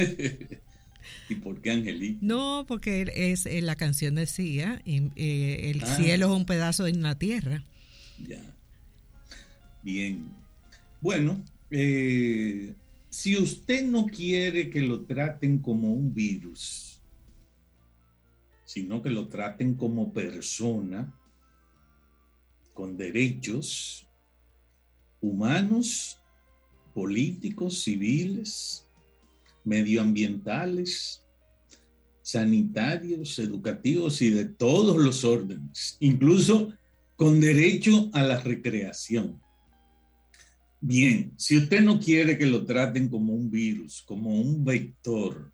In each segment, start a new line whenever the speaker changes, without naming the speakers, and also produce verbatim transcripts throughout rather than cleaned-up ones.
¿Y por qué angelito?
No, porque es, eh, la canción decía, eh, el
Ah,
cielo es un pedazo en la tierra.
ya, bien. Bueno, eh, si usted no quiere que lo traten como un virus, sino que lo traten como persona con derechos humanos, políticos, civiles, medioambientales, sanitarios, educativos y de todos los órdenes, incluso con derecho a la recreación. Bien, si usted no quiere que lo traten como un virus, como un vector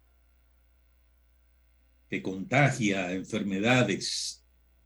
que contagia enfermedades,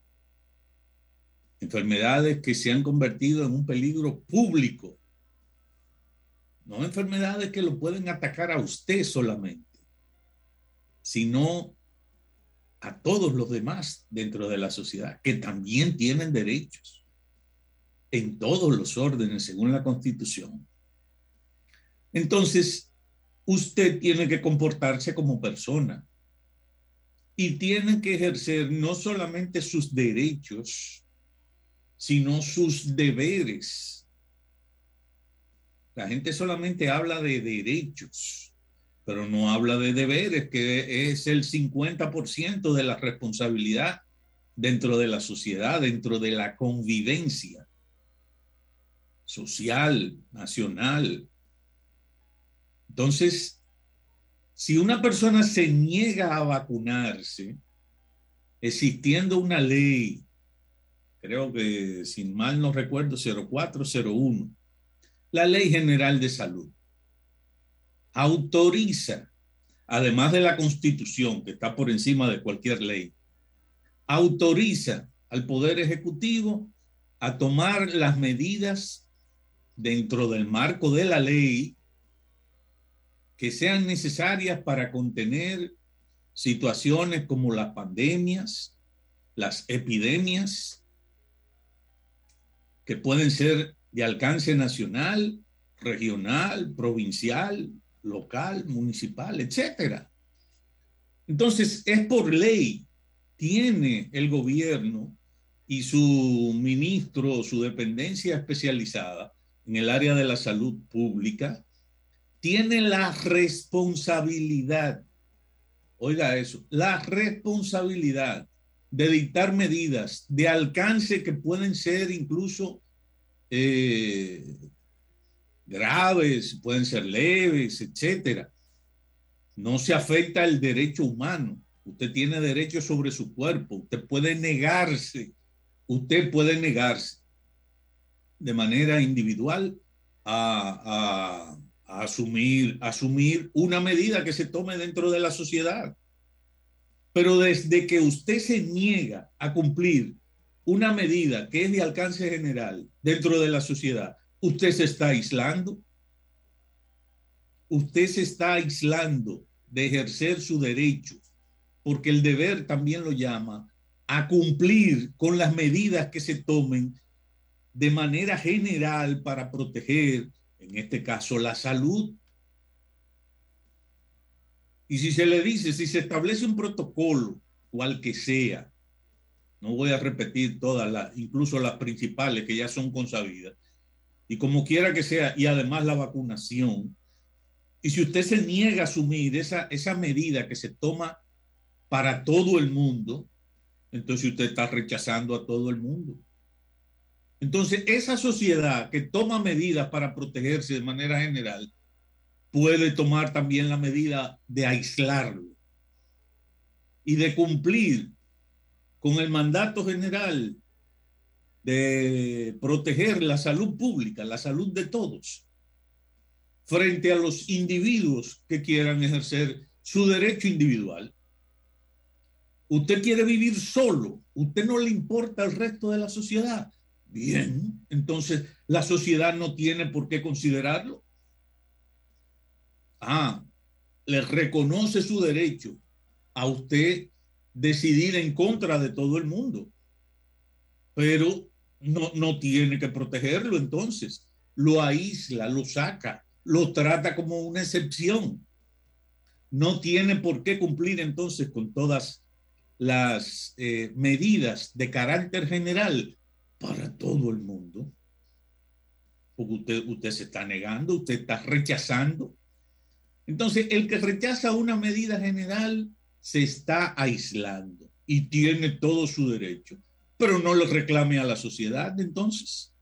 enfermedades que se han convertido en un peligro público, no enfermedades que lo pueden atacar a usted solamente, sino a todos los demás dentro de la sociedad, que también tienen derechos en todos los órdenes según la Constitución. Entonces, usted tiene que comportarse como persona y tiene que ejercer no solamente sus derechos, sino sus deberes. La gente solamente habla de derechos, pero no habla de deberes, que es el cincuenta por ciento de la responsabilidad dentro de la sociedad, dentro de la convivencia social, nacional. Entonces, si una persona se niega a vacunarse, existiendo una ley, creo que sin mal no recuerdo, cero cuatro cero uno, la Ley General de Salud, autoriza, además de la Constitución, que está por encima de cualquier ley, autoriza al Poder Ejecutivo a tomar las medidas dentro del marco de la ley que sean necesarias para contener situaciones como las pandemias, las epidemias, que pueden ser de alcance nacional, regional, provincial, local, municipal, etcétera. Entonces, es por ley, tiene el gobierno y su ministro, su dependencia especializada en el área de la salud pública, tiene la responsabilidad, oiga eso, la responsabilidad de dictar medidas de alcance que pueden ser incluso eh, graves, pueden ser leves, etcétera. No se afecta el derecho humano. Usted tiene derecho sobre su cuerpo. Usted puede negarse, usted puede negarse de manera individual a, a, a asumir, asumir una medida que se tome dentro de la sociedad. Pero desde que usted se niega a cumplir una medida que es de alcance general dentro de la sociedad, usted se está aislando. Usted se está aislando de ejercer su derecho, porque el deber también lo llama a cumplir con las medidas que se tomen de manera general para proteger, en este caso, la salud. Y si se le dice, si se establece un protocolo, cual que sea, no voy a repetir todas las, incluso las principales que ya son consabidas, y como quiera que sea, y además la vacunación, y si usted se niega a asumir esa, esa medida que se toma para todo el mundo, entonces usted está rechazando a todo el mundo. Entonces, esa sociedad que toma medidas para protegerse de manera general puede tomar también la medida de aislarlo y de cumplir con el mandato general de proteger la salud pública, la salud de todos, frente a los individuos que quieran ejercer su derecho individual. Usted quiere vivir solo, usted no le importa el resto de la sociedad. Bien, entonces la sociedad no tiene por qué considerarlo. Ah, le reconoce su derecho a usted decidir en contra de todo el mundo, pero no, no tiene que protegerlo, entonces lo aísla, lo saca, lo trata como una excepción. no tiene por qué cumplir entonces con todas las eh, medidas de carácter general para todo el mundo. Porque usted, usted se está negando, usted está rechazando. Entonces, el que rechaza una medida general se está aislando y tiene todo su derecho, pero no lo reclame a la sociedad entonces.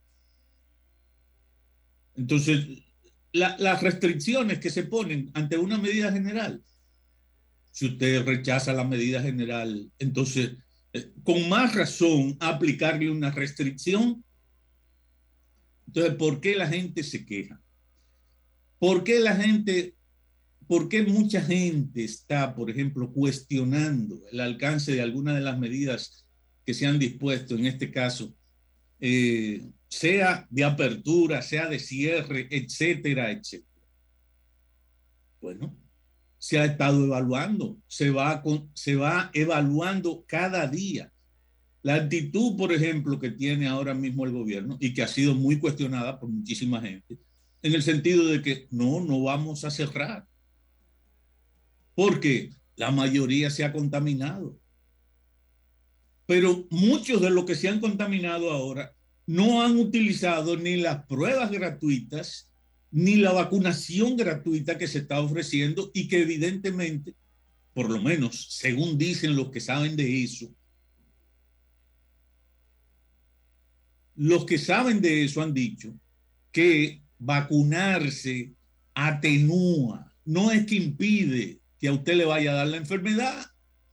Entonces, la, las restricciones que se ponen ante una medida general, si usted rechaza la medida general, entonces, eh, con más razón, aplicarle una restricción. Entonces, ¿por qué la gente se queja? ¿Por qué la gente, por qué mucha gente está, por ejemplo, cuestionando el alcance de algunas de las medidas que se han dispuesto, en este caso, eh, sea de apertura, sea de cierre, etcétera, etcétera? Bueno, se ha estado evaluando, se va, con, se va evaluando cada día. La actitud, por ejemplo, que tiene ahora mismo el gobierno y que ha sido muy cuestionada por muchísima gente, en el sentido de que no, no vamos a cerrar, porque la mayoría se ha contaminado. Pero muchos de los que se han contaminado ahora no han utilizado ni las pruebas gratuitas, ni la vacunación gratuita que se está ofreciendo y que evidentemente, por lo menos según dicen los que saben de eso, los que saben de eso han dicho que vacunarse atenúa, no es que impide que a usted le vaya a dar la enfermedad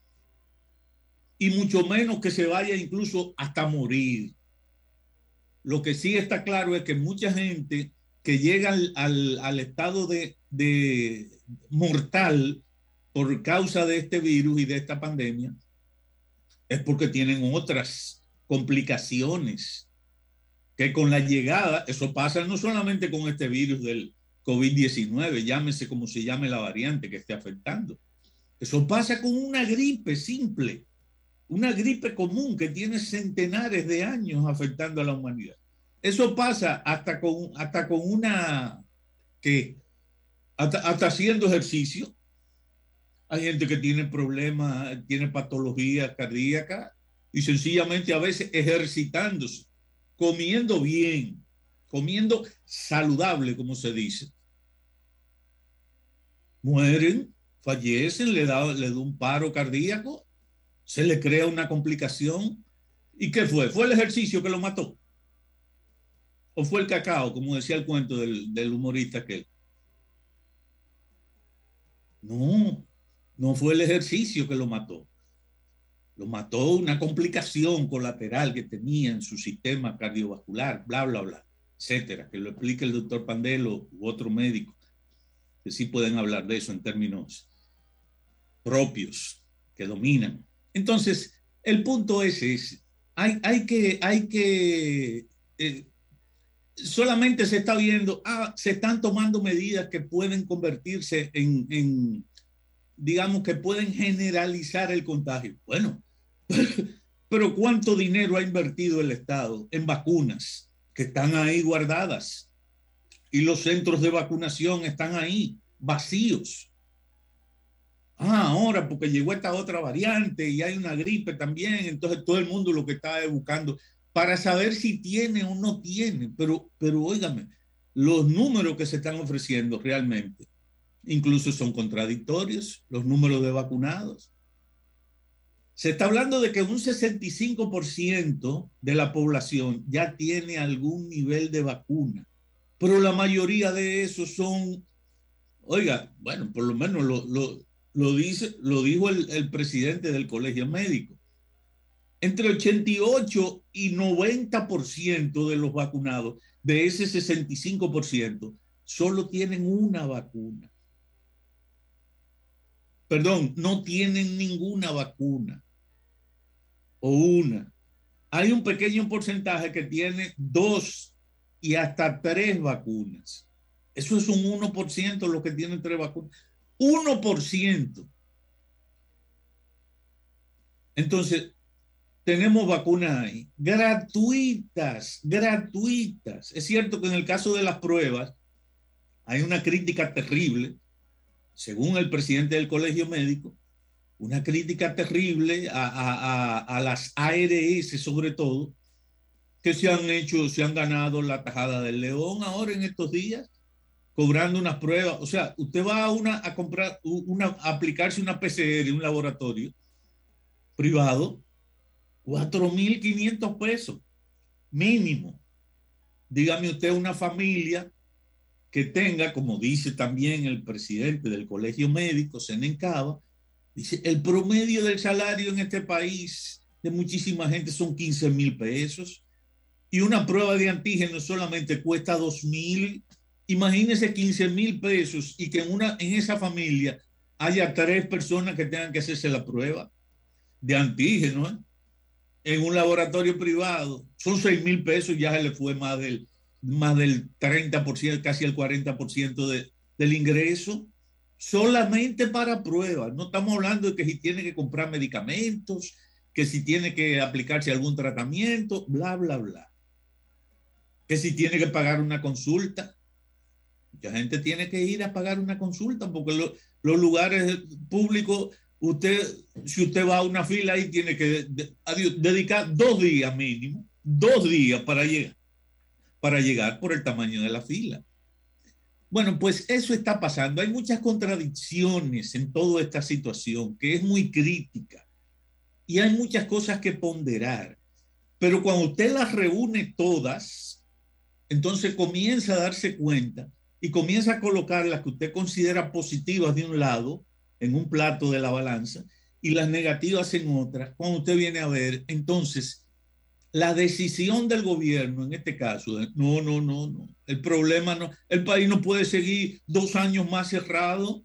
y mucho menos que se vaya incluso hasta morir. Lo que sí está claro es que mucha gente que llega al, al, al estado de, de mortal por causa de este virus y de esta pandemia es porque tienen otras complicaciones que con la llegada, eso pasa no solamente con este virus del COVID diecinueve, llámese como se llame la variante que esté afectando. Eso pasa con una gripe simple, una gripe común que tiene centenares de años afectando a la humanidad. Eso pasa hasta con, hasta con una, que hasta, hasta haciendo ejercicio. Hay gente que tiene problemas, tiene patología cardíaca y sencillamente a veces ejercitándose, comiendo bien, comiendo saludable, como se dice, mueren, fallecen, le da, le da un paro cardíaco, se le crea una complicación. ¿Y qué fue? ¿Fue el ejercicio que lo mató? ¿O fue el cacao, como decía el cuento del, del humorista aquel? No, no fue el ejercicio que lo mató. Lo mató una complicación colateral que tenía en su sistema cardiovascular, bla, bla, bla, etcétera. Que lo explique el doctor Pandelo u otro médico, que sí pueden hablar de eso en términos propios, que dominan. Entonces, el punto es ese. Hay, hay que, hay que eh, solamente se está viendo, ah, se están tomando medidas que pueden convertirse en, en, digamos, que pueden generalizar el contagio. Bueno, pero ¿cuánto dinero ha invertido el Estado en vacunas que están ahí guardadas? Y los centros de vacunación están ahí, vacíos. Ah, ahora porque llegó esta otra variante y hay una gripe también, entonces todo el mundo lo que está es buscando para saber si tiene o no tiene. Pero, pero óigame, los números que se están ofreciendo realmente incluso son contradictorios, los números de vacunados. Se está hablando de que un sesenta y cinco por ciento de la población ya tiene algún nivel de vacuna, pero la mayoría de esos son, oiga, bueno, por lo menos lo, lo, lo, dice, lo dijo el, el presidente del Colegio Médico, entre ochenta y ocho y noventa por ciento de los vacunados, de ese sesenta y cinco por ciento, solo tienen una vacuna. Perdón, no tienen ninguna vacuna. O una. Hay un pequeño porcentaje que tiene dos y hasta tres vacunas. Eso es un uno por ciento los que tienen tres vacunas. uno por ciento. Entonces, tenemos vacunas ahí, gratuitas, gratuitas. Es cierto que en el caso de las pruebas hay una crítica terrible según el presidente del Colegio Médico, una crítica terrible a, a, a, a las A R S sobre todo, que se han hecho, se han ganado la tajada del león ahora en estos días, cobrando unas pruebas. O sea, usted va a, una, a comprar, una, a aplicarse una P C R en un laboratorio privado, cuatro mil quinientos pesos mínimo. Dígame usted una familia que tenga, como dice también el presidente del Colegio Médico, Senencaba, dice, el promedio del salario en este país de muchísima gente son quince mil pesos y una prueba de antígeno solamente cuesta dos mil. Imagínese quince mil pesos y que en, una, en esa familia haya tres personas que tengan que hacerse la prueba de antígeno, ¿eh? En un laboratorio privado. Son seis mil pesos, ya se le fue más del, más del treinta por ciento, casi el cuarenta por ciento de, del ingreso, solamente para pruebas. No estamos hablando de que si tiene que comprar medicamentos, que si tiene que aplicarse algún tratamiento, bla, bla, bla. Que si tiene que pagar una consulta. Mucha gente tiene que ir a pagar una consulta porque lo, los lugares públicos, usted, si usted va a una fila ahí, tiene que de, adiós, dedicar dos días mínimo, dos días para llegar, para llegar por el tamaño de la fila. Bueno, pues eso está pasando. Hay muchas contradicciones en toda esta situación que es muy crítica y hay muchas cosas que ponderar. Pero cuando usted las reúne todas, entonces comienza a darse cuenta y comienza a colocar las que usted considera positivas de un lado en un plato de la balanza y las negativas en otra. Cuando usted viene a ver, entonces, la decisión del gobierno en este caso, no, no, no, no, el problema no, el país no puede seguir dos años más cerrado,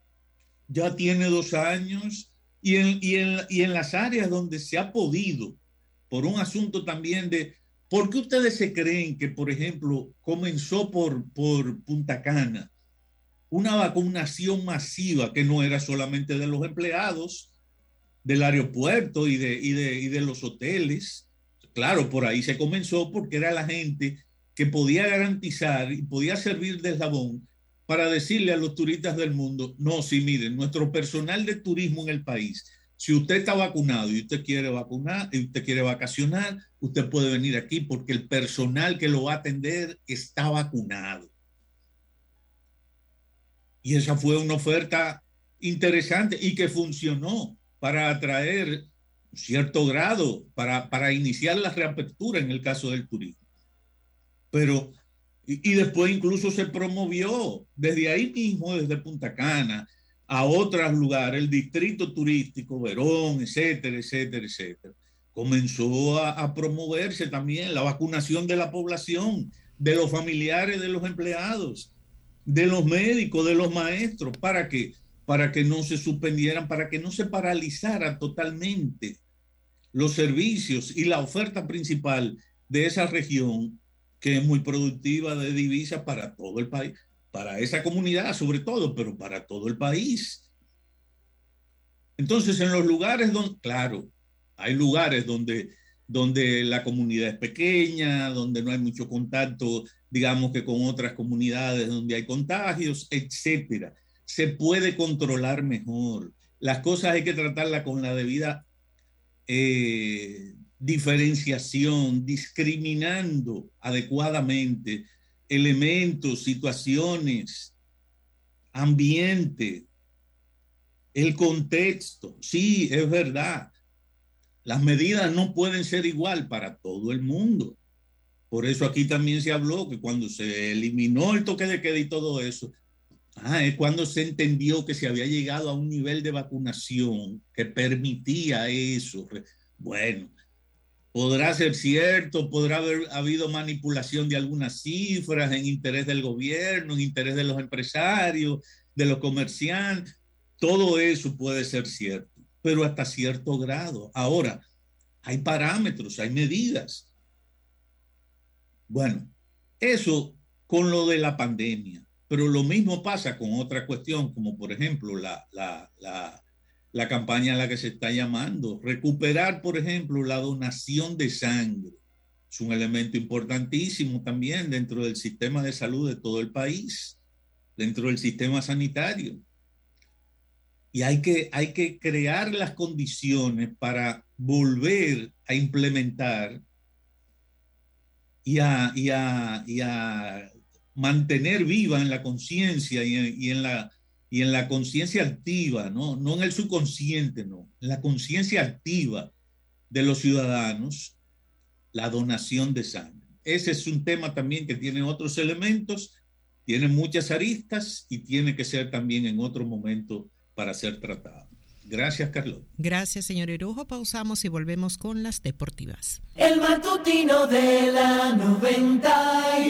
ya tiene dos años y en, y en, y en las áreas donde se ha podido, por un asunto también de, ¿por qué ustedes se creen que, por ejemplo, comenzó por, por Punta Cana una vacunación masiva que no era solamente de los empleados del aeropuerto y de, y de, y de los hoteles? Claro, por ahí se comenzó porque era la gente que podía garantizar y podía servir de eslabón para decirle a los turistas del mundo, no, sí, miren, nuestro personal de turismo en el país, si usted está vacunado y usted quiere vacunar y usted quiere vacacionar, usted puede venir aquí porque el personal que lo va a atender está vacunado. Y esa fue una oferta interesante y que funcionó para atraer cierto grado, para, para iniciar la reapertura en el caso del turismo. Pero, y, y después incluso se promovió desde ahí mismo, desde Punta Cana, a otros lugares, el distrito turístico, Verón, etcétera, etcétera, etcétera. Comenzó a, a promoverse también la vacunación de la población, de los familiares de los empleados, de los médicos, de los maestros. ¿Para qué? Para que no se suspendieran, para que no se paralizara totalmente los servicios y la oferta principal de esa región, que es muy productiva de divisas para todo el país, para esa comunidad sobre todo, pero para todo el país. Entonces, en los lugares donde, claro, hay lugares donde, donde la comunidad es pequeña, donde no hay mucho contacto, digamos que con otras comunidades donde hay contagios, etcétera. Se puede controlar mejor. Las cosas hay que tratarlas con la debida eh, diferenciación, discriminando adecuadamente elementos, situaciones, ambiente, el contexto. Sí, es verdad. Las medidas no pueden ser igual para todo el mundo. Por eso aquí también se habló que cuando se eliminó el toque de queda y todo eso, ah, es cuando se entendió que se había llegado a un nivel de vacunación que permitía eso. Bueno, podrá ser cierto, podrá haber habido manipulación de algunas cifras en interés del gobierno, en interés de los empresarios, de los comerciantes. Todo eso puede ser cierto, pero hasta cierto grado. Ahora, hay parámetros, hay medidas. Bueno, eso con lo de la pandemia, pero lo mismo pasa con otra cuestión, como por ejemplo la, la, la, la campaña a la que se está llamando, recuperar, por ejemplo, la donación de sangre. Es un elemento importantísimo también dentro del sistema de salud de todo el país, dentro del sistema sanitario. y hay que, hay que crear las condiciones para volver a implementar y a, y a, y a mantener viva en la conciencia y, y en la, y en la conciencia activa, ¿no? No en el subconsciente, no, en la conciencia activa de los ciudadanos, la donación de sangre. Ese es un tema también que tiene otros elementos, tiene muchas aristas y tiene que ser también en otro momento para ser tratado. Gracias, Carlos.
Gracias, señor Erujo. Pausamos y volvemos con las deportivas.
El matutino de la noventa.